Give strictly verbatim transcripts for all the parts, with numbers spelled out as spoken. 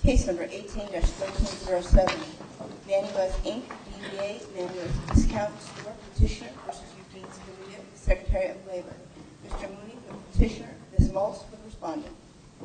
Case number eighteen dash thirteen oh seven, Manuez Incorporated, D B A, Manuez Discount Store, Petitioner versus Eugene Scalia, Secretary of Labor. Mister Mooney for the petitioner, Miz Maltz for the respondent.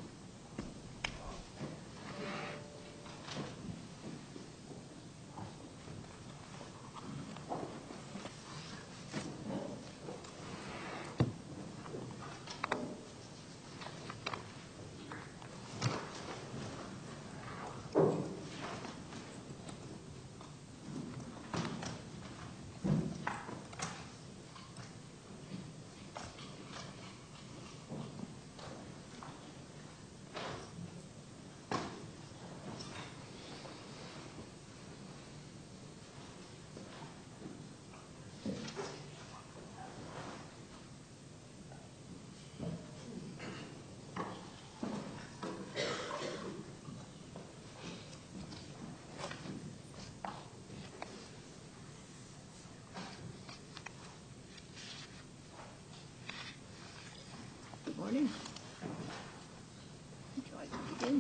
Good morning. Would you like to begin?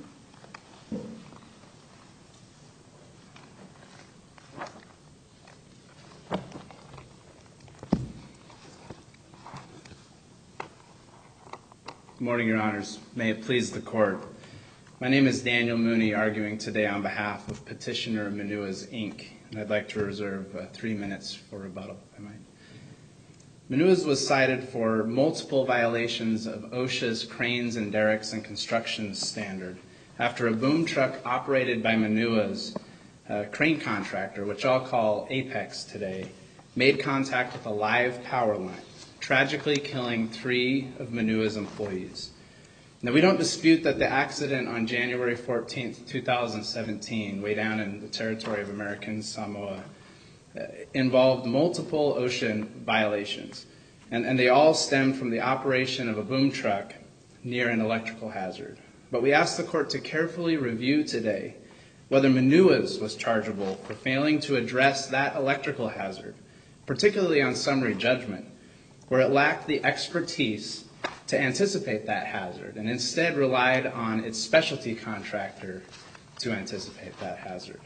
Good morning, Your Honors. May it please the Court. My name is Daniel Mooney, arguing today on behalf of Petitioner Manuez Incorporated, and I'd like to reserve uh, three minutes for rebuttal, if I might. Manuez was cited for multiple violations of OSHA's cranes and derricks and construction standard after a boom truck operated by Manuez, a crane contractor, which I'll call Apex today, made contact with a live power line, tragically killing three of Manuez's employees. Now, we don't dispute that the accident on January fourteenth, two thousand seventeen, way down in the territory of American Samoa, uh, involved multiple OSHA violations, and, and they all stemmed from the operation of a boom truck near an electrical hazard. But we ask the Court to carefully review today whether Manuez was chargeable for failing to address that electrical hazard, particularly on summary judgment, where it lacked the expertise to anticipate that hazard and instead relied on its specialty contractor to anticipate that hazard.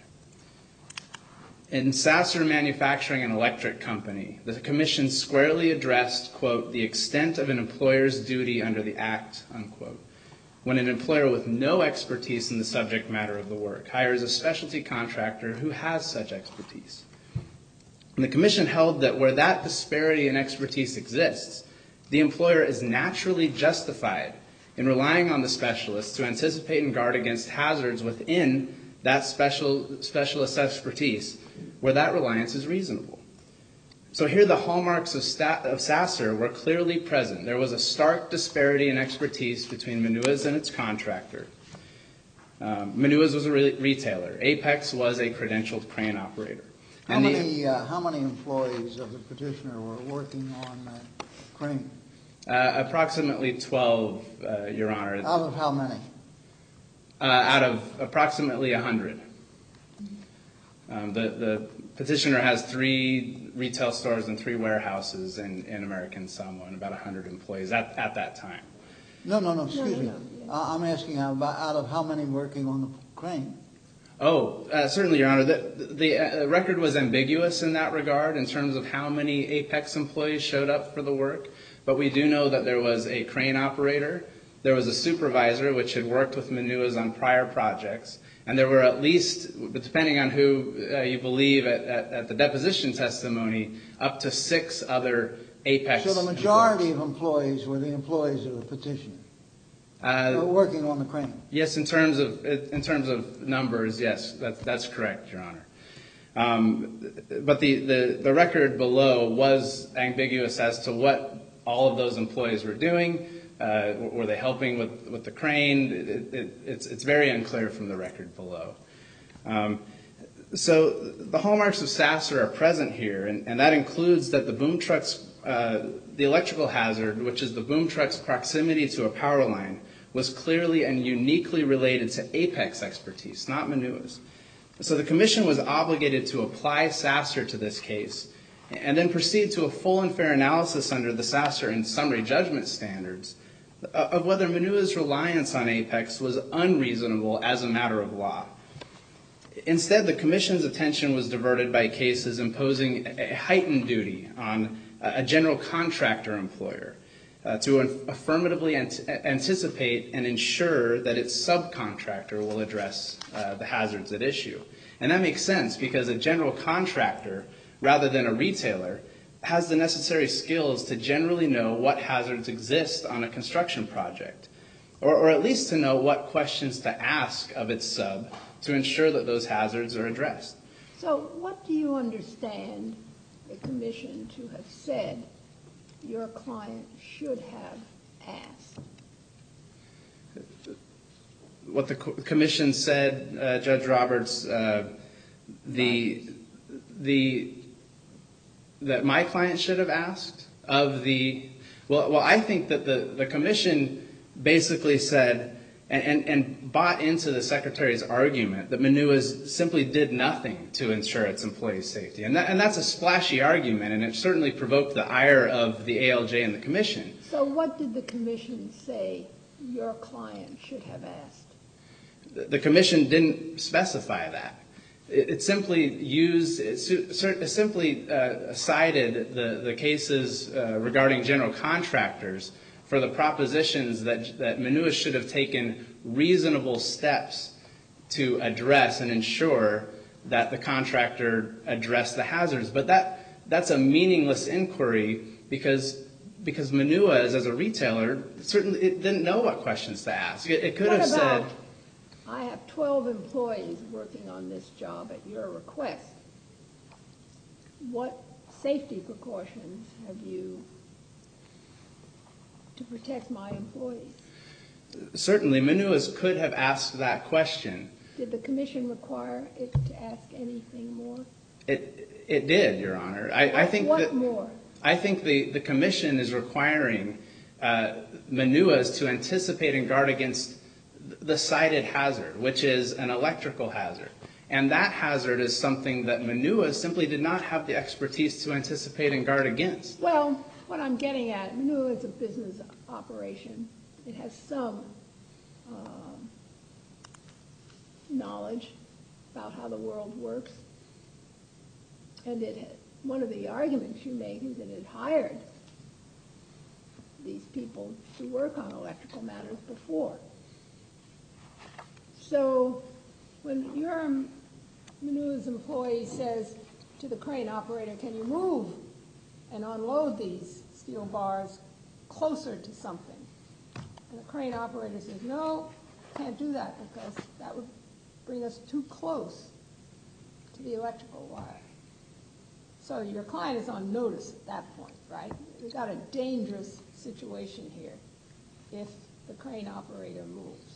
In Sasser Manufacturing and Electric Company, the Commission squarely addressed, quote, the extent of an employer's duty under the Act, unquote, when an employer with no expertise in the subject matter of the work hires a specialty contractor who has such expertise. And the Commission held that where that disparity in expertise exists, the employer is naturally justified in relying on the specialist to anticipate and guard against hazards within that special specialist's expertise where that reliance is reasonable. So here the hallmarks of, sta- of Sasser were clearly present. There was a stark disparity in expertise between Manuez and its contractor. Um, Manuez was a re- retailer. Apex was a credentialed crane operator. How And many the, uh, how many employees of the petitioner were working on that crane? Uh, approximately twelve, uh, Your Honor. Out of how many? Uh, out of approximately one hundred. Um, the, the petitioner has three retail stores and three warehouses in, in American Samoa and about one hundred employees at, at that time. No, no, no, excuse No, no, me. no, yes. Uh, I'm asking about out of how many working on the crane? Oh, uh, certainly, Your Honor. The, the uh, record was ambiguous in that regard in terms of how many Apex employees showed up for the work. But we do know that there was a crane operator, there was a supervisor, which had worked with Manuez on prior projects, and there were at least, depending on who uh, you believe at, at, at the deposition testimony, up to six other Apex So the majority employees. of employees were the employees of the petitioner Uh, who were working on the crane. Yes, in terms of in terms of numbers, yes, that's that's correct, Your Honor. Um, but the, the, the record below was ambiguous as to what all of those employees were doing. Uh, were they helping with, with the crane? It, it, it's it's very unclear from the record below. Um, so the hallmarks of Sasser are present here, and, and that includes that the boom truck's uh, the electrical hazard, which is the boom truck's proximity to a power line, was clearly and uniquely related to Apex expertise, not Manuez. So the Commission was obligated to apply Sasser to this case and then proceed to a full and fair analysis under the Sasser and summary judgment standards of whether Manua's reliance on Apex was unreasonable as a matter of law. Instead, the Commission's attention was diverted by cases imposing a heightened duty on a general contractor employer uh, to affirmatively ant- anticipate and ensure that its subcontractor will address uh, the hazards at issue. And that makes sense because a general contractor, rather than a retailer, has the necessary skills to generally know what hazards exist on a construction project, or, or at least to know what questions to ask of its sub to ensure that those hazards are addressed. So what do you understand the Commission to have said your client should have asked? What the co- Commission said, uh, Judge Roberts, uh, the the that my client should have asked of the well, well, I think that the, the Commission basically said and, and, and bought into the Secretary's argument that Manua's simply did nothing to ensure its employees' safety, and that, and that's a splashy argument, and it certainly provoked the ire of the A L J and the Commission. So what did the Commission say your client should have asked? The, the Commission didn't specify that. It simply used, it simply uh, cited the, the cases uh, regarding general contractors for the propositions that, that Manua should have taken reasonable steps to address and ensure that the contractor addressed the hazards. But that, that's a meaningless inquiry because, because Manua, as, as a retailer, certainly it didn't know what questions to ask. It, it could What have about, said, I have twelve employees working on this job at your request. What safety precautions have you to protect my employees? Certainly, Manua's could have asked that question. Did the Commission require it to ask anything more? It it did, Your Honor. I, I think what that more? I think the, the Commission is requiring uh, Manua's to anticipate and guard against the cited hazard, which is an electrical hazard. And that hazard is something that Manua simply did not have the expertise to anticipate and guard against. Well, what I'm getting at, Manua is a business operation. It has some um, knowledge about how the world works. And it had, one of the arguments you make is that it hired these people to work on electrical matters before. So when your Manua's employee says to the crane operator, can you move and unload these steel bars closer to something? And the crane operator says, no, can't do that because that would bring us too close to the electrical wire. So your client is on notice at that point, right? We've got a dangerous situation here if the crane operator moves.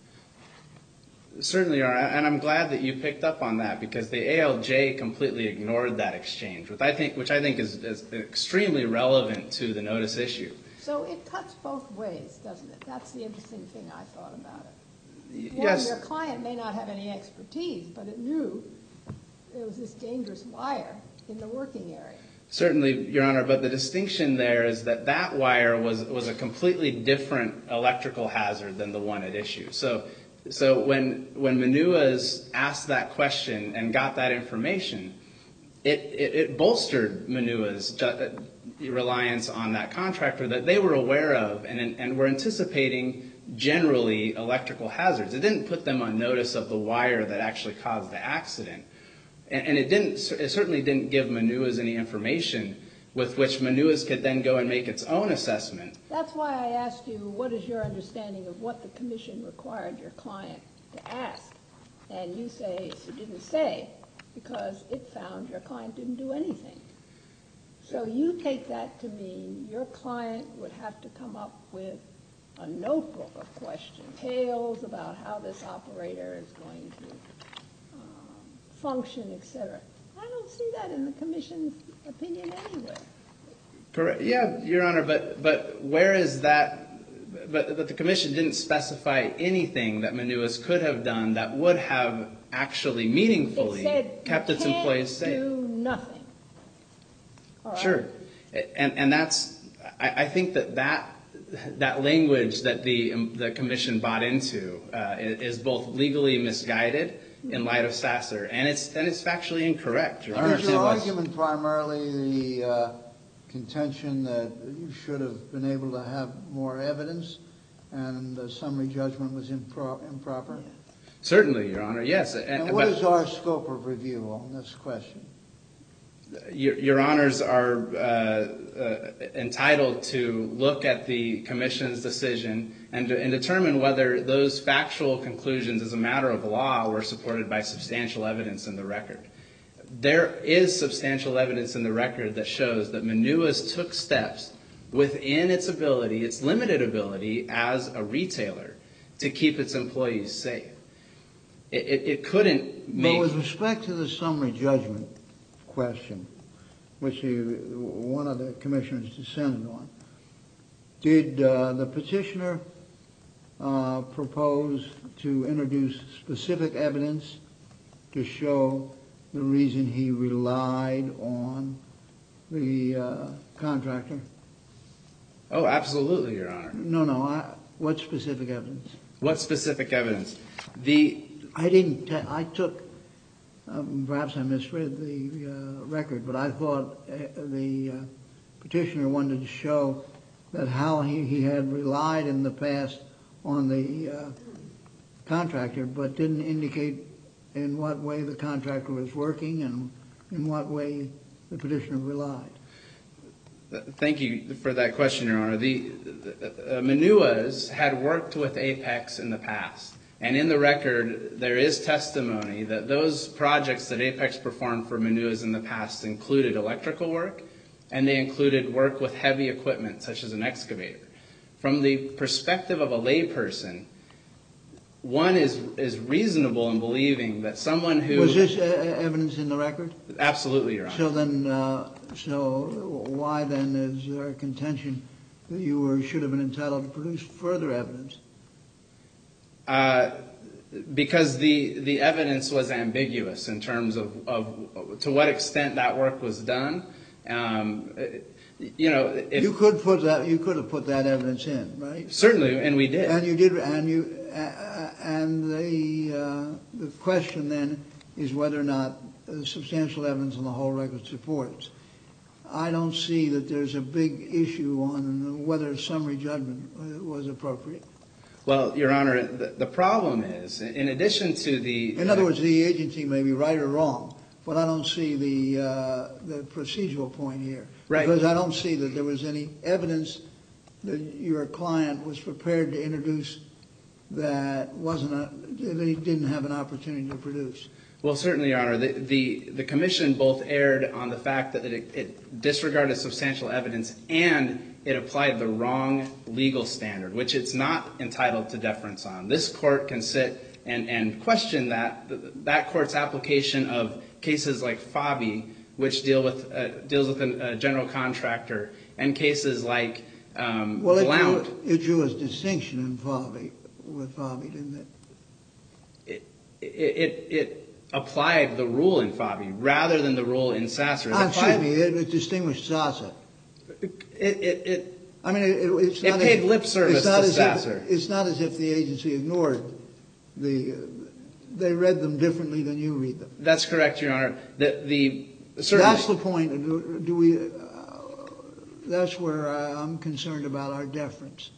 Certainly, Your Honor, and I'm glad that you picked up on that because the A L J completely ignored that exchange, which I think, which I think is, is extremely relevant to the notice issue. So it cuts both ways, doesn't it? That's the interesting thing I thought about it. One, Yes. your client may not have any expertise, but it knew there was this dangerous wire in the working area. Certainly, Your Honor, but the distinction there is that that wire was, was a completely different electrical hazard than the one at issue. So, so when, when Manua's asked that question and got that information, it, it, it bolstered Manua's ju- reliance on that contractor that they were aware of and, and were anticipating generally electrical hazards. It didn't put them on notice of the wire that actually caused the accident. And, and it didn't. It certainly didn't give Manua's any information with which Manua's could then go and make its own assessment. That's why I asked you, what is your understanding of what the commission required your client to ask? And you say it didn't say because it found your client didn't do anything. So you take that to mean your client would have to come up with a notebook of questions, tales about how this operator is going to um, function, et cetera. I don't see that in the commission's opinion anywhere. Correct. Yeah, Your Honor, but but where is that? But, but the commission didn't specify anything that Manua's could have done that would have actually meaningfully It said kept you its can't employees safe. do nothing. All right? Sure, and and that's I, I think that that that language that the the commission bought into uh, is both legally misguided in light of Sasser, and it's and it's factually incorrect. Your Honor. Is your argument primarily the uh, contention that you should have been able to have more evidence, and the summary judgment was impro- improper? Certainly, Your Honor. Yes. And, and what but, is our scope of review on this question? Your, your honors are uh, uh, entitled to look at the commission's decision and, and determine whether those factual conclusions as a matter of law were supported by substantial evidence in the record. There is substantial evidence in the record that shows that Menua's took steps within its ability, its limited ability as a retailer, to keep its employees safe. It, it, it couldn't make... But with respect to the summary judgment question, which you, one of the commissioners descended on, did uh, the petitioner uh, propose to introduce specific evidence to show the reason he relied on the uh, contractor? Oh, absolutely, Your Honor. No, no. I, what specific evidence? What specific evidence? The I didn't. T- I took. Um, perhaps I misread the uh, record, but I thought uh, the uh, petitioner wanted to show that how he, he had relied in the past on the uh, contractor, but didn't indicate in what way the contractor was working and in what way the petitioner relied. Thank you for that question, Your Honor. The, the uh, Menua's had worked with Apex in the past. And in the record, there is testimony that those projects that Apex performed for Menua's in the past included electrical work, and they included work with heavy equipment, such as an excavator. From the perspective of a layperson, one is is reasonable in believing that someone who... Was this uh, evidence in the record? Absolutely, Your Honor. So then, uh, so why then is there a contention that you were, should have been entitled to produce further evidence? Uh, because the the evidence was ambiguous in terms of, of to what extent that work was done. Um, you know, if you could put that, you could have put that evidence in, right? Certainly, and we did. And you did, and you, uh, and the uh, the question then is whether or not uh, substantial evidence on the whole record supports. I don't see that there's a big issue on whether summary judgment was appropriate. Well, Your Honor, the, the problem is, in addition to the... In other words, the agency may be right or wrong, but I don't see the uh, the procedural point here. Right. Because I don't see that there was any evidence that your client was prepared to introduce that wasn't a, that he didn't have an opportunity to produce. Well, certainly, Your Honor. The, the, the commission both erred on the fact that it, it disregarded substantial evidence and it applied the wrong legal standard, which it's not entitled to deference on. This court can sit and, and question that that court's application of cases like Fabi, which deal with uh, deals with a, a general contractor, and cases like um, well, Blount. Well, it drew a distinction in Fabi with Fabi, didn't it? It it, it applied the rule in Fabi rather than the rule in Sasser. Ah, excuse me, it, it distinguished Sasser. It, it, it, I mean, it, it's it not paid as, lip service it's not to as Sasser. If, it's not as if the agency ignored the. Uh, they read them differently than you read them. That's correct, Your Honor. The the certainly, that's the point. Do, do we? Uh, that's where I, I'm concerned about our deference.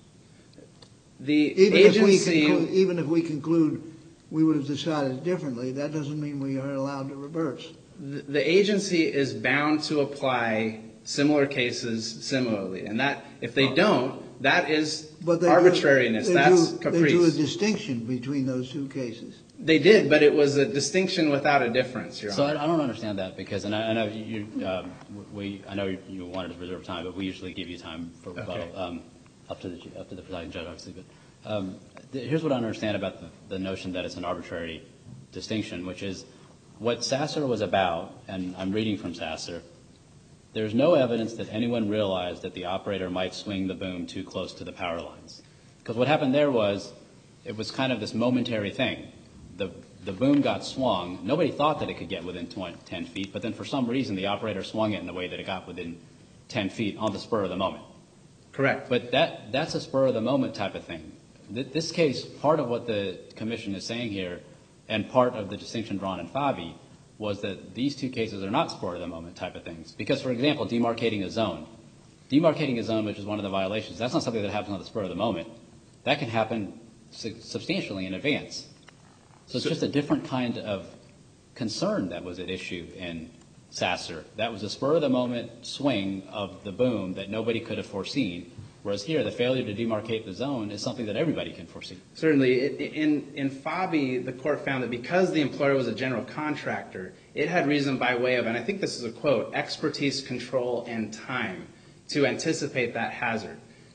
The even agency, if we conclude, even if we conclude we would have decided differently, that doesn't mean we are allowed to reverse. The, the agency is bound to apply similar cases similarly, and that if they don't, that is but they arbitrariness. Drew, they That's drew, caprice. They drew a distinction between those two cases. They did, but it was a distinction without a difference, Your so Honor. So I, I don't understand that because, and I, I know you, um, we, I know you wanted to reserve time, but we usually give you time for rebuttal, okay. um, up to the up to the presiding judge, obviously. But um, th- here's what I understand about the, the notion that it's an arbitrary distinction, which is what Sasser was about, and I'm reading from Sasser. There's no evidence that anyone realized that the operator might swing the boom too close to the power lines, because what happened there was it was kind of this momentary thing. The, the boom got swung. Nobody thought that it could get within ten feet, but then for some reason the operator swung it in the way that it got within ten feet on the spur of the moment. Correct. But that that's a spur-of-the-moment type of thing. This case, part of what the commission is saying here, and part of the distinction drawn in Fabi, was that these two cases are not spur-of-the-moment type of things. Because, for example, demarcating a zone. Demarcating a zone, which is one of the violations, that's not something that happens on the spur of the moment. That can happen su- substantially in advance. So it's just a different kind of concern that was at issue in Sasser. That was a spur-of-the-moment swing of the boom that nobody could have foreseen. Whereas here, the failure to demarcate the zone is something that everybody can foresee. Certainly. In, in Fabi, the court found that because the employer was a general contractor, it had reason by way of, and I think this is a quote, expertise, control, and time to anticipate that hazard.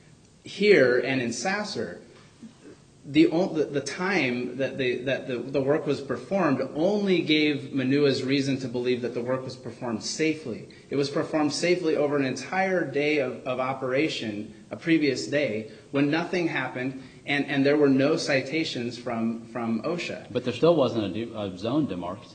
Here, and in Sasser, the, the, the time that, the, that the, the work was performed only gave Manua's reason to believe that the work was performed safely. It was performed safely over an entire day of, of operation, a previous day, when nothing happened, and, and there were no citations from, from OSHA. But there still wasn't a, de- a zone demarked.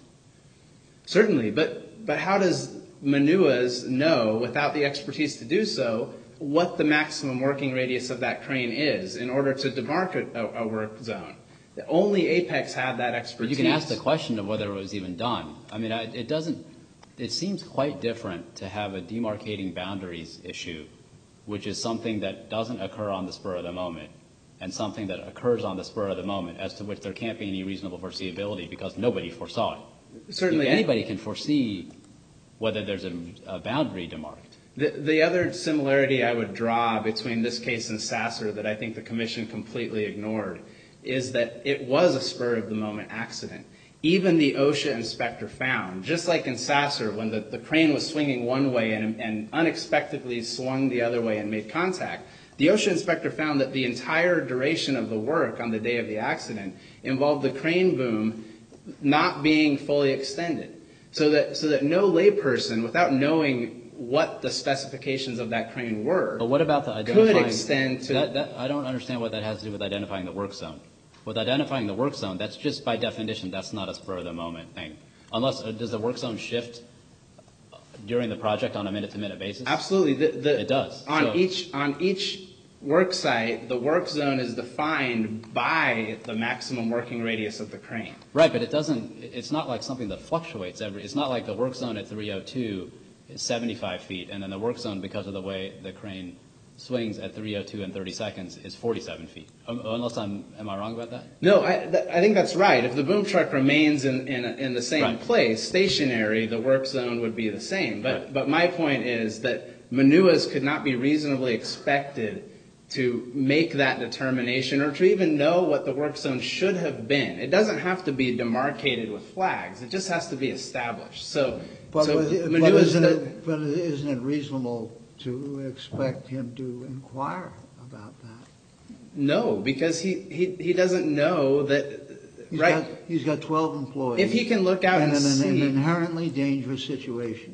Certainly, but, but how does Manua's know, without the expertise to do so, what the maximum working radius of that crane is in order to demark a, a work zone? Only Apex had that expertise. But you can ask the question of whether it was even done. I mean, I, it doesn't, it seems quite different to have a demarcating boundaries issue, which is something that doesn't occur on the spur of the moment, and something that occurs on the spur of the moment, as to which there can't be any reasonable foreseeability because nobody foresaw it. Certainly. Anybody can foresee whether there's a, a boundary demarked. The, the other similarity I would draw between this case and Sasser that I think the Commission completely ignored is that it was a spur-of-the-moment accident. Even the OSHA inspector found, just like in Sasser, when the, the crane was swinging one way and, and unexpectedly swung the other way and made contact, the OSHA inspector found that the entire duration of the work on the day of the accident involved the crane boom not being fully extended. So that, so that no layperson, without knowing what the specifications of that crane were, but what about the identifying, could extend to... That, that, I don't understand what that has to do with identifying the work zone. With identifying the work zone, that's just by definition, that's not a spur-of-the-moment thing. Unless, uh, does the work zone shift during the project on a minute-to-minute basis? Absolutely. The, the, it does. On, so, each, on each work site, the work zone is defined by the maximum working radius of the crane. Right, but it doesn't, it's not like something that fluctuates every, it's not like the work zone at three oh two is seventy-five feet, and then the work zone, because of the way the crane swings at three oh two and thirty seconds, is forty-seven feet. Um, unless I'm, am I wrong about that? No, I, th- I think that's right. If the boom truck remains in, in, in the same right. place, stationary, the work zone would be the same. But, right. but my point is that Manua's could not be reasonably expected to make that determination or to even know what the work zone should have been. It doesn't have to be demarcated with flags. It just has to be established. So, But, so but, Manua's isn't the, it, but isn't it reasonable to expect him to inquire about that? No, because he, he, he doesn't know that, He's right? Got, he's got twelve employees. If he can look out and and in see... an inherently dangerous situation.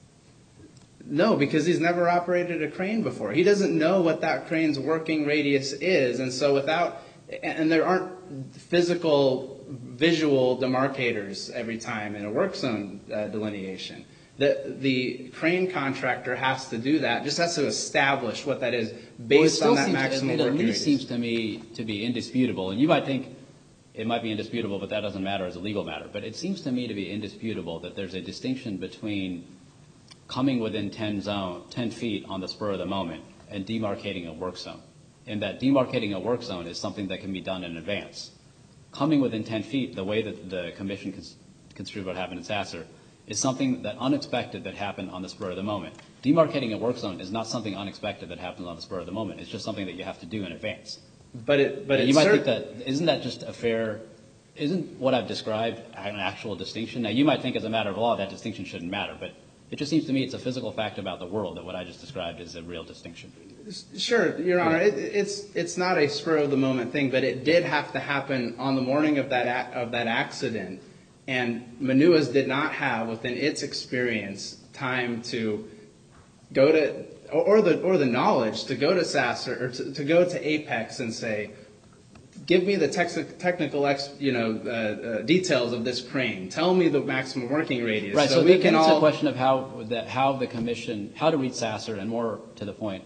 No, because he's never operated a crane before. He doesn't know what that crane's working radius is. And so without, and there aren't physical, visual demarcators every time in a work zone uh, delineation. The, the crane contractor has to do that, just has to establish what that is based well, on that seems, maximum it working at least radius. seems to me to be indisputable. And you might think it might be indisputable, but that doesn't matter as a legal matter. But it seems to me to be indisputable that there's a distinction between coming within ten, zone, ten feet on the spur of the moment and demarcating a work zone. And that demarcating a work zone is something that can be done in advance. Coming within ten feet, the way that the commission construed what happened in Sasser, is something that unexpected that happened on the spur of the moment. Demarcating a work zone is not something unexpected that happens on the spur of the moment. It's just something that you have to do in advance. But it, but and it you might cert- think that, isn't that just a fair, isn't what I've described an actual distinction? Now, you might think as a matter of law that distinction shouldn't matter, but it just seems to me it's a physical fact about the world that what I just described is a real distinction. Sure, Your Honor. It, it's it's not a spur of the moment thing, but it did have to happen on the morning of that of that accident, and Manua's did not have, within its experience, time to go to or, or the or the knowledge to go to Sasser or to, to go to Apex and say, give me the tex- technical ex, you know, uh, uh, details of this crane. Tell me the maximum working radius. Right. So, so we then can it's all. a question of how that how the commission how to read Sasser, and more to the point,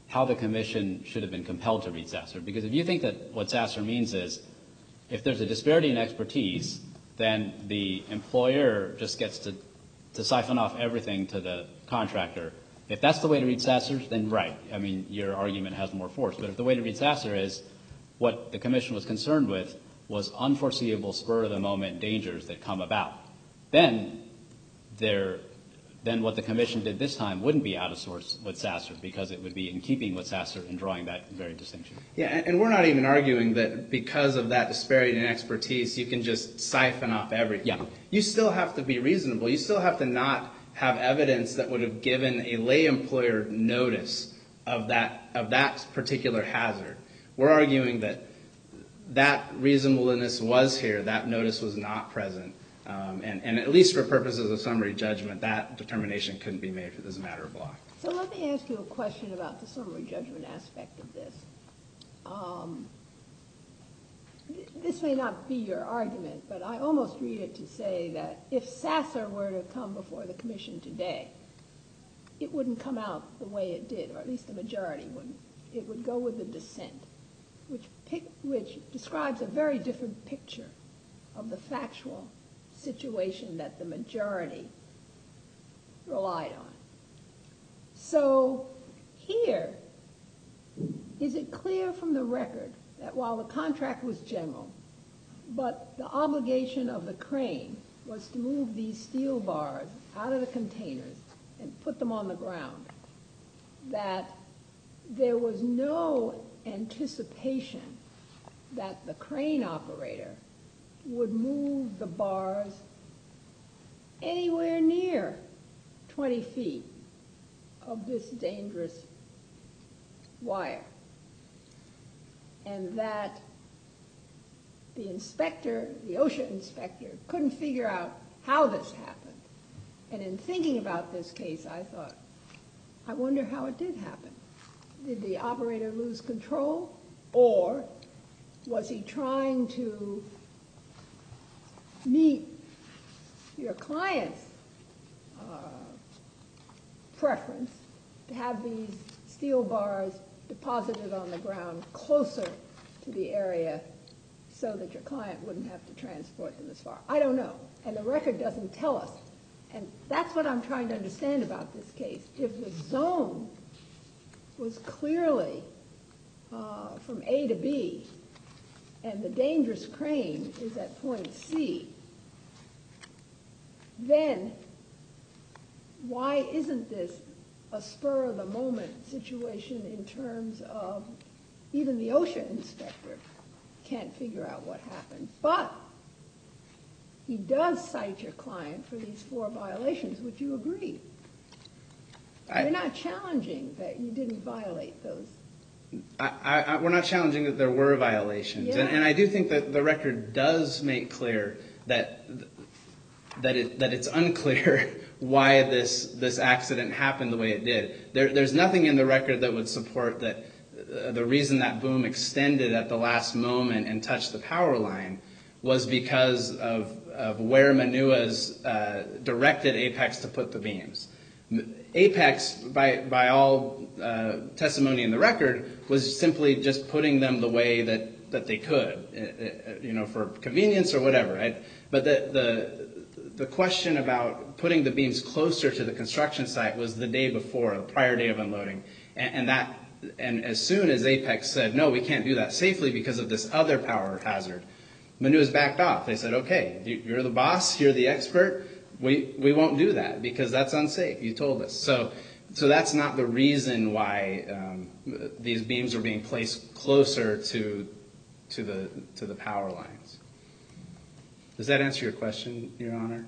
how the commission should have been compelled to read Sasser. Because if you think that what Sasser means is if there's a disparity in expertise, then the employer just gets to, to siphon off everything to the contractor. If that's the way to read Sasser, then right. I mean, your argument has more force. But if the way to read Sasser is what the commission was concerned with was unforeseeable spur-of-the-moment dangers that come about, then there, then what the commission did this time wouldn't be out of sorts with Sasser because it would be in keeping with Sasser in drawing that very distinction. Yeah, and we're not even arguing that because of that disparity in expertise, you can just siphon off everything. Yeah. You still have to be reasonable. You still have to not have evidence that would have given a lay employer notice of that of that particular hazard. We're arguing that that reasonableness was here, that notice was not present, um, and, and at least for purposes of summary judgment, that determination couldn't be made as a matter of law. So let me ask you a question about the summary judgment aspect of this. Um, th- this may not be your argument, but I almost read it to say that if Sasser were to come before the commission today, it wouldn't come out the way it did, or at least the majority wouldn't. It would go with the dissent, which, pic- which describes a very different picture of the factual situation that the majority relied on. So here, is it clear from the record that while the contract was general, but the obligation of the crane was to move these steel bars out of the containers and put them on the ground, that there was no anticipation that the crane operator would move the bars anywhere near twenty feet of this dangerous wire, and that the inspector, the OSHA inspector, couldn't figure out how this happened. And in thinking about this case, I thought, I wonder how it did happen. Did the operator lose control, or was he trying to meet your client's uh, preference to have these steel bars deposited on the ground closer to the area so that your client wouldn't have to transport them as far? I don't know, and the record doesn't tell us. And that's what I'm trying to understand about this case. If the zone was clearly uh, from A to B, and the dangerous crane is at point C, then why isn't this a spur-of-the-moment situation in terms of even the OSHA inspector can't figure out what happened? But he does cite your client for these four violations. Would you agree? I, You're not challenging that you didn't violate those. I, I, we're not challenging that there were violations. Yeah. And, and I do think that the record does make clear that that it that it's unclear why this this accident happened the way it did. There, there's nothing in the record that would support that uh, the reason that boom extended at the last moment and touched the power line was because of, of where Manua's uh, directed Apex to put the beams. Apex, by by all uh, testimony in the record, was simply just putting them the way that, that they could, uh, you know, for convenience or whatever. Right? But the, the the question about putting the beams closer to the construction site was the day before, the prior day of unloading, and, and that and as soon as Apex said no, we can't do that safely because of this other power hazard, Manua's backed off. They said, okay, you're the boss, you're the expert. We we won't do that because that's unsafe. You told us. So so that's not the reason why um, these beams are being placed closer to to the to the power lines. Does that answer your question, Your Honor?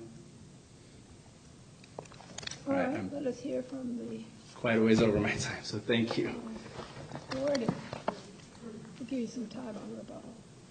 All right, I'm let us hear from the quite a ways over my time, so thank you. board. We'll give you some time on rebuttal.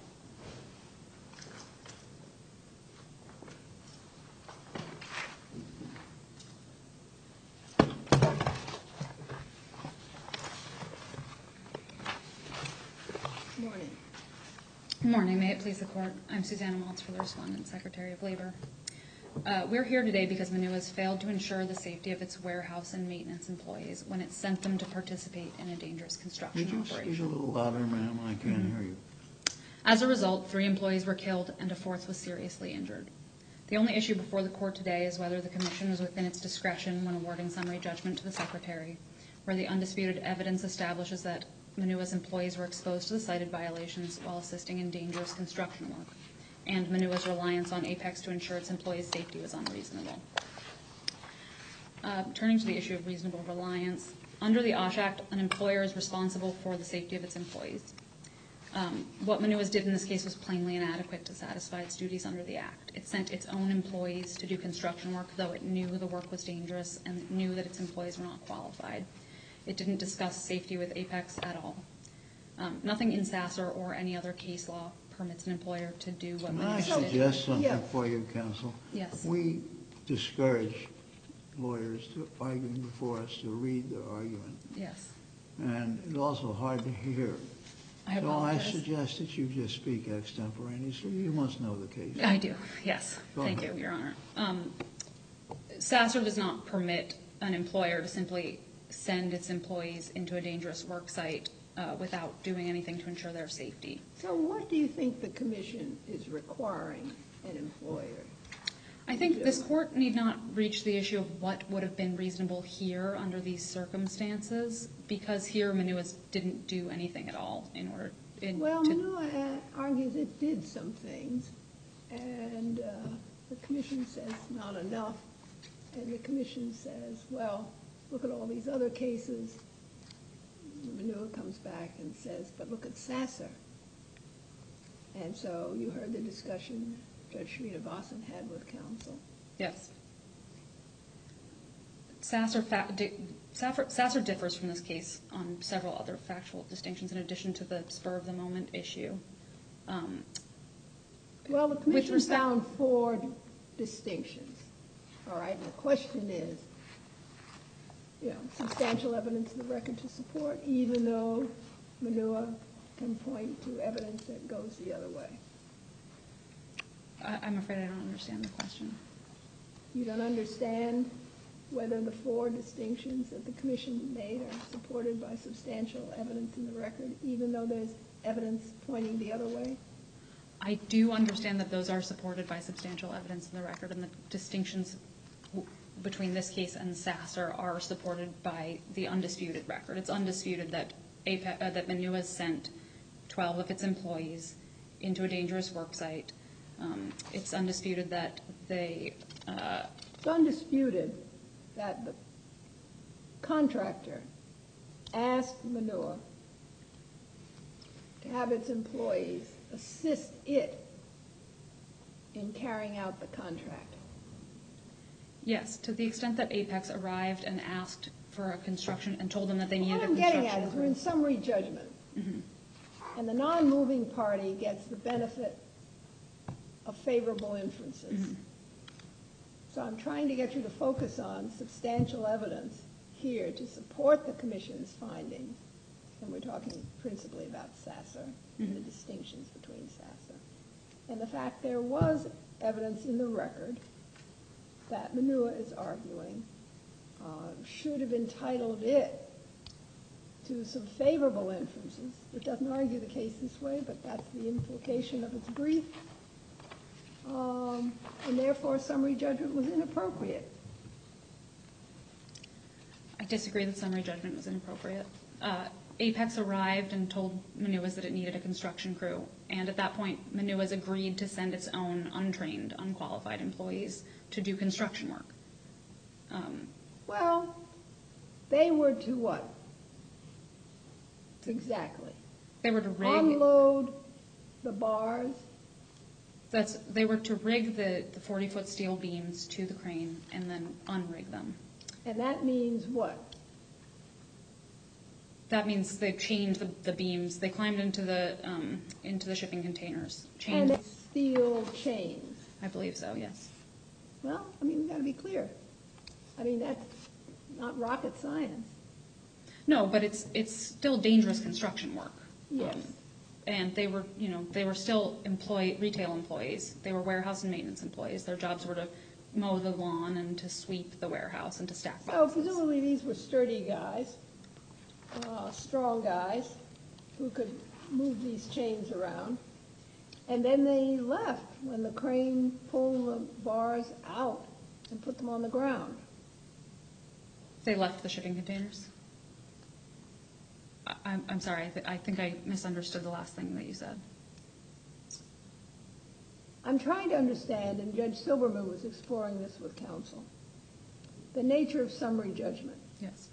Morning. Good morning. May it please the Court. I'm Susanna Maltz for the Respondent, Secretary of Labor. Uh, we're here today because Manua has failed to ensure the safety of its warehouse and maintenance employees when it sent them to participate in a dangerous construction Could you speak a operation. little louder, ma'am? I can't Mm-hmm. hear you. As a result, three employees were killed and a fourth was seriously injured. The only issue before the court today is whether the Commission was within its discretion when awarding summary judgment to the Secretary, where the undisputed evidence establishes that Manua's employees were exposed to the cited violations while assisting in dangerous construction work, and Manua's reliance on Apex to ensure its employees' safety was unreasonable. Uh, turning to the issue of reasonable reliance, under the OSH Act, an employer is responsible for the safety of its employees. Um, what Manua's did in this case was plainly inadequate to satisfy its duties under the Act. It sent its own employees to do construction work, though it knew the work was dangerous and knew that its employees were not qualified. It didn't discuss safety with Apex at all. Um, nothing in Sasser or any other case law permits an employer to do what Can I Manua did. suggest something Yeah. for you, counsel? Yes. We discourage lawyers to arguing before us to read their argument, Yes. and it's also hard to hear. I So I apologize. suggest that you just speak extemporaneously. You must know the case. I do, yes. Go Thank ahead. you, Your Honor. Um, Sasser does not permit an employer to simply send its employees into a dangerous work site uh, without doing anything to ensure their safety. So what do you think the commission is requiring an employer? I think this court need not reach the issue of what would have been reasonable here under these circumstances, because here Manua didn't do anything at all in order in, Well, to... Manua uh, argues it did some things, and uh, the commission says not enough, and the commission says, well, look at all these other cases. Manua comes back and says, but look at Sasser. And so you heard the discussion Judge Srinivasan had with counsel. Yes. Sasser, fa- di- Sasser, Sasser differs from this case on several other factual distinctions in addition to the spur-of-the-moment issue. Um, Well, the commission respect- found four distinctions, all right? And the question is, you know, substantial evidence in the record to support, even though Manua can point to evidence that goes the other way. I, I'm afraid I don't understand the question. You don't understand whether the four distinctions that the commission made are supported by substantial evidence in the record, even though there's evidence pointing the other way? I do understand that those are supported by substantial evidence in the record, and the distinctions w- between this case and Sasser are supported by the undisputed record. It's undisputed that Apex, uh, that Manua sent twelve of its employees into a dangerous work site. Um, it's undisputed that they... Uh, It's undisputed that the contractor asked Manua to have its employees assist it in carrying out the contract. yes, to the extent that Apex arrived and asked for a construction and told them that they needed What a I'm getting construction at is we're crew. in summary judgment, and the non-moving party gets the benefit of favorable inferences. So I'm trying to get you to focus on substantial evidence here to support the commission's findings, and we're talking principally about Sasser and the distinctions between Sasser, and the fact there was evidence in the record that Manua is arguing uh, should have entitled it to some favorable inferences. It doesn't argue the case this way, but that's the implication of its brief. Um, and therefore, summary judgment was inappropriate. I disagree that summary judgment was inappropriate. Uh, Apex arrived and told Manua's that it needed a construction crew, and at that point, Manua's agreed to send its own untrained, unqualified employees to do construction work. Um, Well, they were to what? Exactly. they were to rig. Unload the bars. That's they were to rig the the forty foot steel beams to the crane and then unrig them. And that means what? That means they chained the, the beams. They climbed into the um, into the shipping containers. And Chained. it's steel chains. I believe so. Yes. Well, I mean, we've got to be clear. I mean, that's not rocket science. No, but it's it's still dangerous construction work. Yes. Um, and they were, you know, they were still employee retail employees. They were warehouse and maintenance employees. Their jobs were to mow the lawn and to sweep the warehouse and to stack So boxes. presumably these were sturdy guys, uh, strong guys, who could move these chains around. And then they left when the crane pulled the bars out and put them on the ground. They left the shipping containers? I, I'm, I'm sorry, I, th- I think I misunderstood the last thing that you said. I'm trying to understand, and Judge Silberman was exploring this with counsel, the nature of summary judgment. Yes.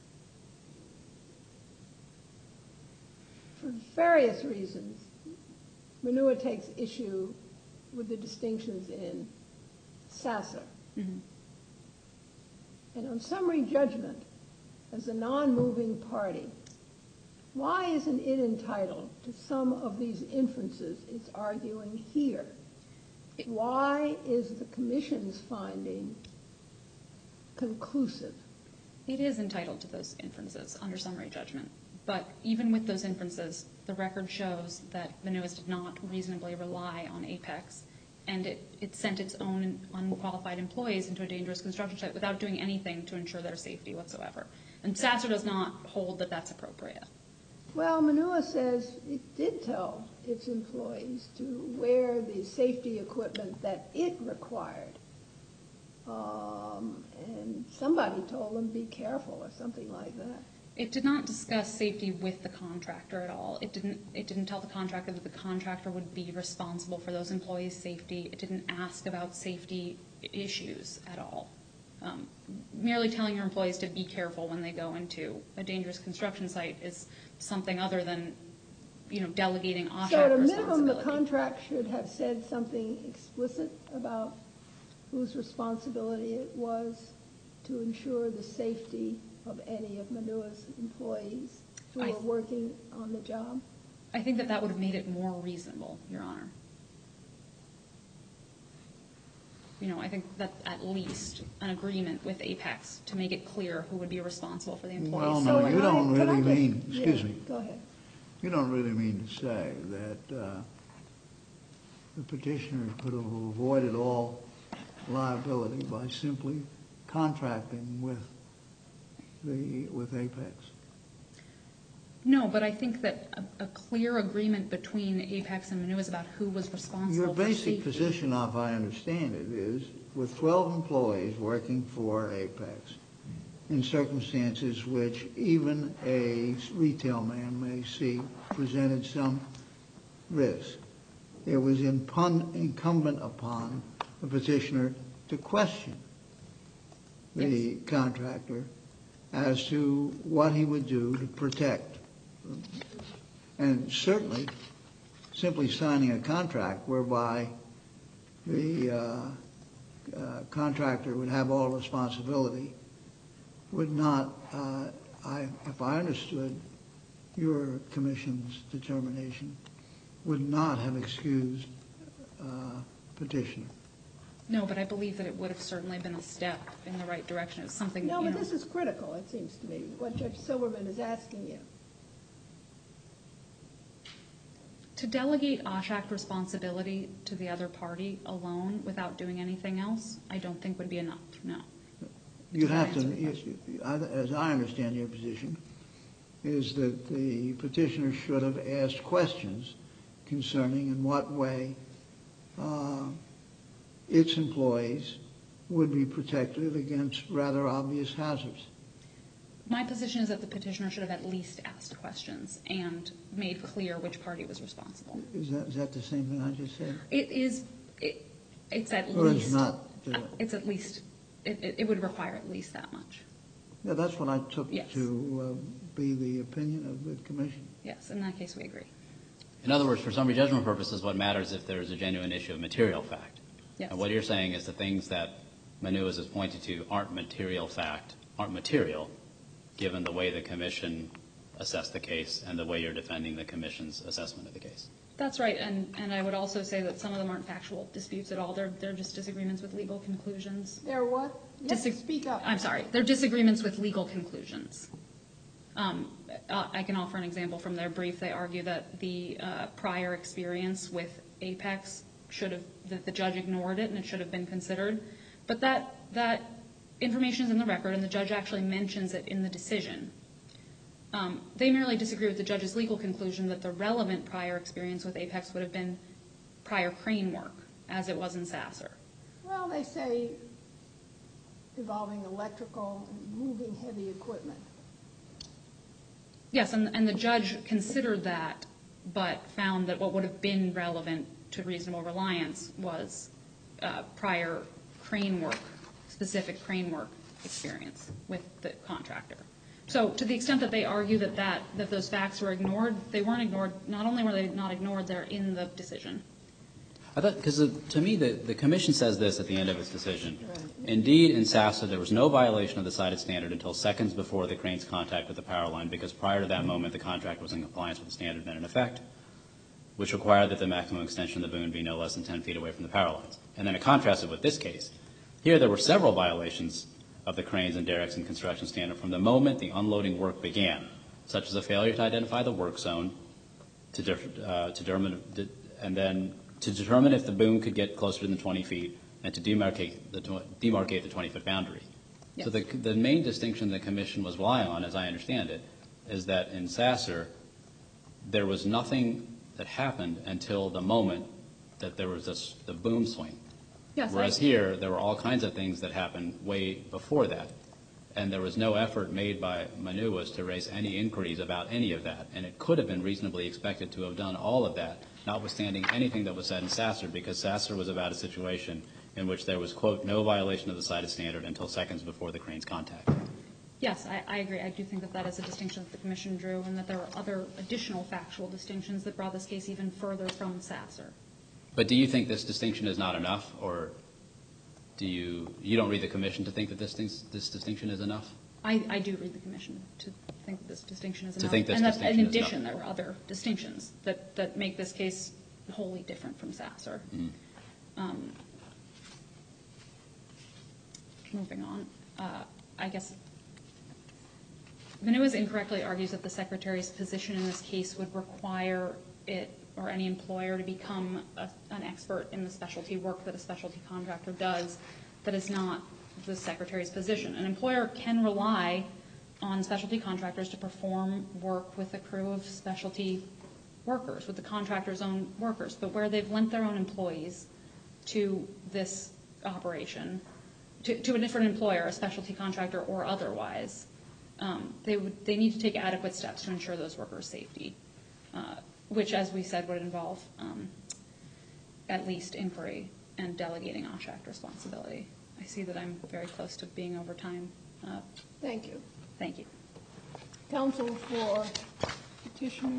For various reasons, Manua takes issue with the distinctions in Sasser. Mm-hmm. And on summary judgment, as a non-moving party, why isn't it entitled to some of these inferences it's arguing here? Why is the commission's finding conclusive? It is entitled to those inferences under summary judgment. But even with those inferences, the record shows that Manua's did not reasonably rely on Apex, and it, it sent its own unqualified employees into a dangerous construction site without doing anything to ensure their safety whatsoever. And Sasser does not hold that that's appropriate. Well, Manua says it did tell its employees to wear the safety equipment that it required. Um, and somebody told them, be careful, or something like that. It did not discuss safety with the contractor at all. It didn't, it didn't tell the contractor that the contractor would be responsible for those employees' safety. It didn't ask about safety issues at all. Um, merely telling your employees to be careful when they go into a dangerous construction site is something other than, you know, delegating OSHA So at a responsibility. minimum, the contract should have said something explicit about whose responsibility it was to ensure the safety of any of Manua's employees who I were working on the job? I think that that would have made it more reasonable, Your Honor. You know, I think that at least an agreement with Apex to make it clear who would be responsible for the employees. Well, So no, when you I- don't can I really just- mean, excuse yeah, me, Go ahead. you don't really mean to say that uh, the petitioner could have avoided all liability by simply contracting with the with Apex. No, but I think that a, a clear agreement between Apex and Manua is about who was responsible Your for basic safety. position, if I understand it, is with twelve employees working for Apex in circumstances which even a retail man may see presented some risk, it was impun- incumbent upon the petitioner to question the Yes. contractor as to what he would do to protect. And certainly, simply signing a contract whereby the uh, uh, contractor would have all responsibility would not, uh, I, if I understood your commission's determination, would not have excused uh, petitioner. No, but I believe that it would have certainly been a step in the right direction. It's something, No, you but know. this is critical, it seems to me, what Judge Silverman is asking you. To delegate OSHAC responsibility to the other party alone without doing anything else, I don't think would be enough, no. You'd Does that have to, answer the question? you- I- as I understand your position, is that the petitioner should have asked questions concerning in what way uh, its employees would be protected against rather obvious hazards. My position is that the petitioner should have at least asked questions and made clear which party was responsible. Is that, is that the same thing I just said? It is, it, it's at Or least. it's not? uh, It's at least, it, it it would require at least that much. Yeah, that's what I took Yes. to uh, be the opinion of the commission. Yes, in that case, we agree. In other words, for summary judgment purposes, what matters if there's a genuine issue of material fact. Yes. And what you're saying is the things that Manuas has pointed to aren't material fact, aren't material, given the way the commission assessed the case and the way you're defending the commission's assessment of the case. That's right, and, and I would also say that some of them aren't factual disputes at all. They're, they're just disagreements with legal conclusions. They're what? Yes, Disag- speak up. I'm sorry. They're disagreements with legal conclusions. Um, uh, I can offer an example from their brief. They argue that the uh, prior experience with Apex should have, that the judge ignored it and it should have been considered. But that, that information is in the record, and the judge actually mentions it in the decision. Um, they merely disagree with the judge's legal conclusion that the relevant prior experience with Apex would have been prior crane work, as it was in Sasser. Well, they say involving electrical and moving heavy equipment. Yes, and, and the judge considered that, but found that what would have been relevant to reasonable reliance was uh, prior crane work, specific crane work experience with the contractor. So to the extent that they argue that, that, that those facts were ignored, they weren't ignored. Not only were they not ignored, they're in the decision. I thought, because to me, the, the commission says this at the end of its decision. Indeed, in Sasser, there was no violation of the cited standard until seconds before the crane's contact with the power line, because prior to that moment, the contract was in compliance with the standard then in effect, which required that the maximum extension of the boom be no less than ten feet away from the power lines. And then it contrasted with this case. Here, there were several violations of the cranes and derricks and construction standard from the moment the unloading work began, such as a failure to identify the work zone, to, de- uh, to determine, and then to determine if the boom could get closer than twenty feet, and to demarcate the, demarcate the twenty-foot boundary. Yes. So the, the main distinction the commission was relying on, as I understand it, is that in Sasser, there was nothing that happened until the moment that there was this, the boom swing. Yes, Whereas I, here, there were all kinds of things that happened way before that, and there was no effort made by Manuas to raise any inquiries about any of that, and it could have been reasonably expected to have done all of that, notwithstanding anything that was said in Sasser, because Sasser was about a situation in which there was, quote, no violation of the cited standard until seconds before the crane's contact. yes, I, I agree. I do think that that is a distinction that the commission drew, and that there were other additional factual distinctions that brought this case even further from Sasser. But do you think this distinction is not enough, or do you you don't read the commission to think that this things, this distinction is enough? I, I do read the commission to think that this distinction is to enough. Think this and that distinction in is addition, enough. there were other distinctions that, that make this case wholly different from Sasser. Mm. Um, moving on, uh, I guess Manuas incorrectly argues that the Secretary's position in this case would require it or any employer to become a, an expert in the specialty work that a specialty contractor does. That is not the Secretary's position. An employer can rely on specialty contractors to perform work with a crew of specialty workers, with the contractor's own workers, but where they've lent their own employees to this operation, to, to a different employer, a specialty contractor or otherwise, um, they would they need to take adequate steps to ensure those workers' safety. Uh, which, as we said, would involve um, at least inquiry and delegating OSHAC responsibility. I see that I'm very close to being over time. Uh, Thank you. thank you. Counsel for petitioner.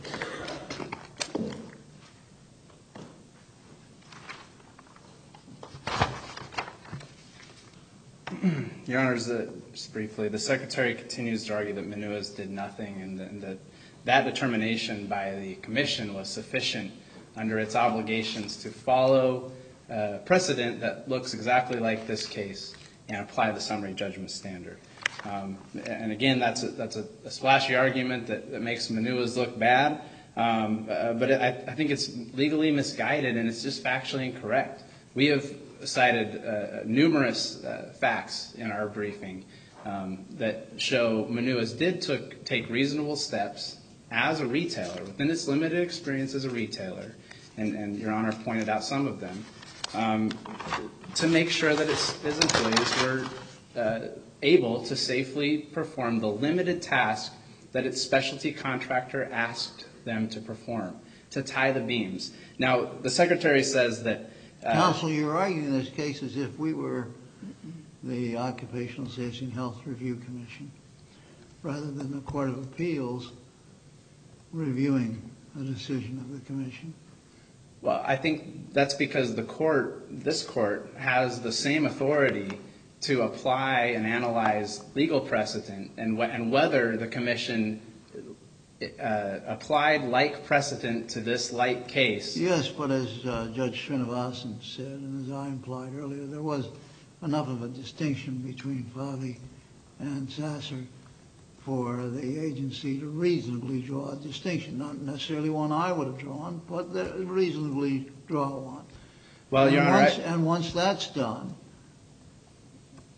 Your Honors, uh, just briefly, the Secretary continues to argue that Manuas did nothing and, and that that determination by the Commission was sufficient under its obligations to follow uh, precedent that looks exactly like this case and apply the summary judgment standard. Um, and again, that's a, that's a, a splashy argument that, that makes Manuas look bad, um, uh, but it, I, I think it's legally misguided and it's just factually incorrect. We have cited uh, numerous uh, facts in our briefing um, that show Manuas did took, take reasonable steps as a retailer, within its limited experience as a retailer, and, and Your Honor pointed out some of them, um, to make sure that its, his employees were uh, able to safely perform the limited task that its specialty contractor asked them to perform, to tie the beams. Now, the Secretary says that... Uh, Counsel, you're arguing this case as if we were the Occupational Safety and Health Review Commission, rather than the Court of Appeals reviewing a decision of the Commission. Well, I think that's because the court, this court, has the same authority to apply and analyze legal precedent and, wh- and whether the Commission uh, applied like precedent to this like case. Yes, but as uh, Judge Srinivasan said, and as I implied earlier, there was enough of a distinction between Favi and Sasser for the agency to reasonably draw a distinction, not necessarily one I would have drawn, but the, reasonably draw one. Well, and Your Honor, once, I, and once that's done,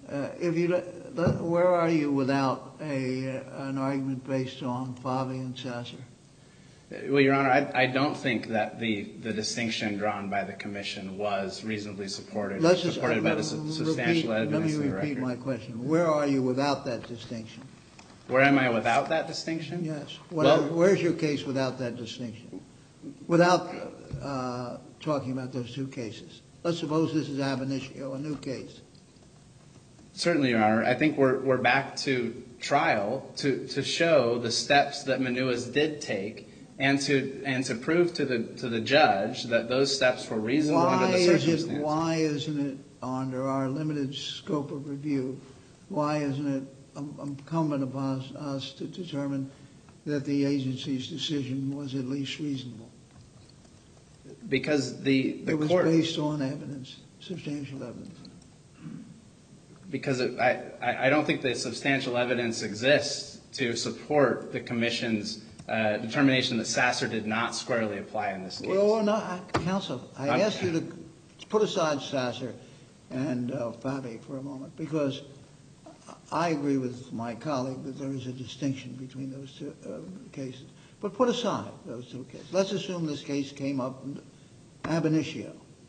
Uh, if you, where are you without a an argument based on Favre and Sasser? Well, Your Honor, I, I don't think that the, the distinction drawn by the commission was reasonably supported, Let's just, supported uh, by the su- repeat, substantial evidence Let me in the repeat record. my question. Where are you without that distinction? Where am I without that distinction? Yes. What, Well, where's your case without that distinction? Without uh, talking about those two cases. Let's suppose this is ab initio, a new case. Certainly, Your Honor. I think we're, we're back to trial to, to show the steps that Menuas did take and to and to prove to the to the judge that those steps were reasonable Why under the is circumstances. it? Why isn't it under our limited scope of review? Why isn't it incumbent upon us to determine that the agency's decision was at least reasonable? Because the, the it was court based on evidence, substantial evidence. Because it, I, I don't think the substantial evidence exists to support the commission's uh, determination that Sasser did not squarely apply in this case. Well, no, I, counsel, I I'm, asked you to put aside Sasser and uh, Favre for a moment, because I agree with my colleague that there is a distinction between those two uh, cases. But put aside those two cases. Let's assume this case came up ab initio.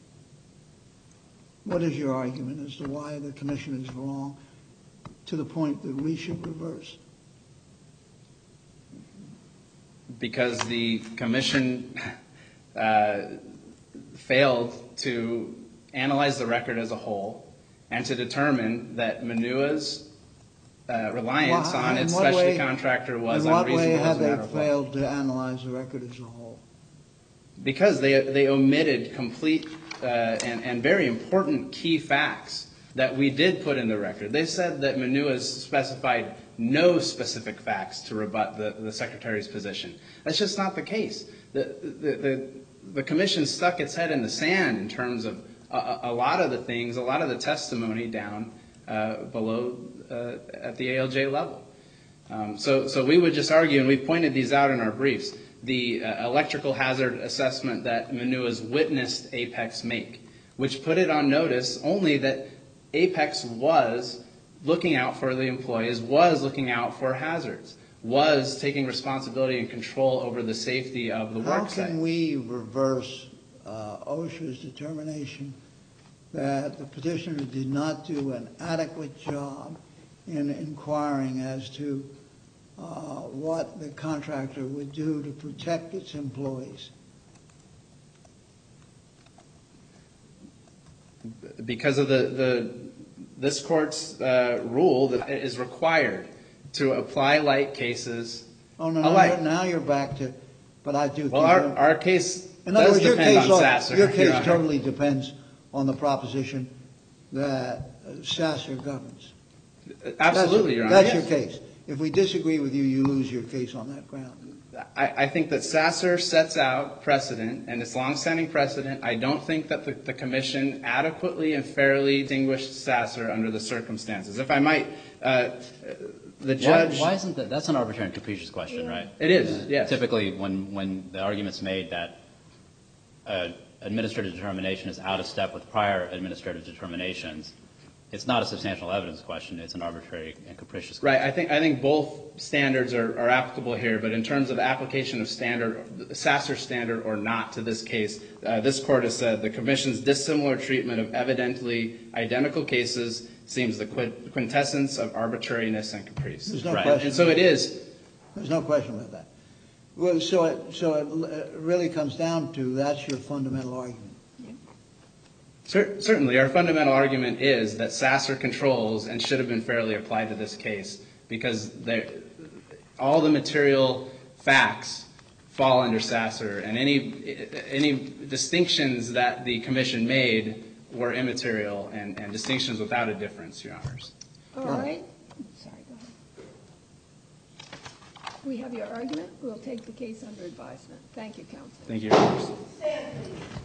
What is your argument as to why the commission is wrong to the point that we should reverse? Because the commission uh, failed to analyze the record as a whole and to determine that Menua's uh, reliance Why, on its what specialty way, contractor was in what unreasonable way as have a they matter of law. failed to analyze the record as a whole? Because they they omitted complete uh, and, and very important key facts that we did put in the record. They said that Menuas specified no specific facts to rebut the, the Secretary's position. That's just not the case. The, the, the, the Commission stuck its head in the sand in terms of a, a lot of the things, a lot of the testimony down uh, below uh, at the A L J level. Um, so, so we would just argue, and we've pointed these out in our briefs, the uh, electrical hazard assessment that Menuas witnessed Apex make, which put it on notice only that Apex was looking out for the employees, was looking out for hazards, was taking responsibility and control over the safety of the work site. How can we reverse uh, OSHA's determination that the petitioner did not do an adequate job in inquiring as to uh, what the contractor would do to protect its employees? Because of the, the this court's uh, rule that it is required to apply light cases Oh, no, no, alike. now you're back to, but I do Well, think... our, that- our case in other does words, your depend case, on Sasser. your case Your Honor. totally depends on the proposition that uh, Sasser governs. Absolutely, Your Honor. That's yes. your case. If we disagree with you, you lose your case on that ground. I, I think that Sasser sets out precedent, and it's longstanding precedent. I don't think that the, the Commission adequately and fairly distinguished Sasser under the circumstances. If I might, uh, the judge... Why, why isn't that? That's an arbitrary and capricious question, right? It is, yes. Typically, when, when the argument's made that uh, administrative determination is out of step with prior administrative determinations, it's not a substantial evidence question. It's an arbitrary and capricious question. Right. I think I think both standards are, are applicable here, but in terms of application of standard, Sasser standard or not to this case, uh, this court has said the Commission's dissimilar treatment of evidently identical cases seems the quintessence of arbitrariness and caprice. There's no Right. question. And so it is. There's no question about that. Well, so it, so it really comes down to that's your fundamental argument. Certainly, our fundamental argument is that Sasser controls and should have been fairly applied to this case because all the material facts fall under Sasser, and any any distinctions that the Commission made were immaterial and, and distinctions without a difference, Your Honors. All right. Sorry, go ahead. We have your argument. We'll take the case under advisement. Thank you, counsel. Thank you, Your Honors. Stand, please.